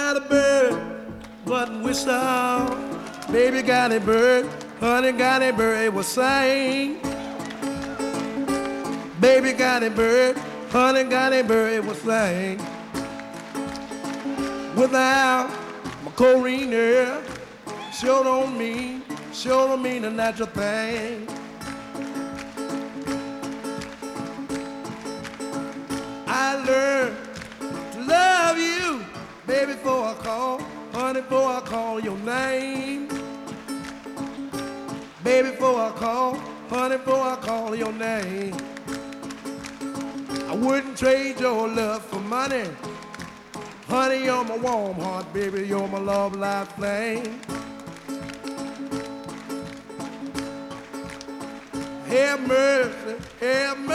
got a bird, but whistle. Baby got a bird, honey got a bird, it was sing. Baby got a bird, honey got a bird, it was sing. Without my Corina, sure don't mean a natural thing. I learned to love you, baby, before I call, honey, before I call your name. Baby, before I call, honey, before I call your name. I wouldn't trade your love for money. Honey, you're my warm heart, baby, you're my love life flame. Have mercy, have mercy.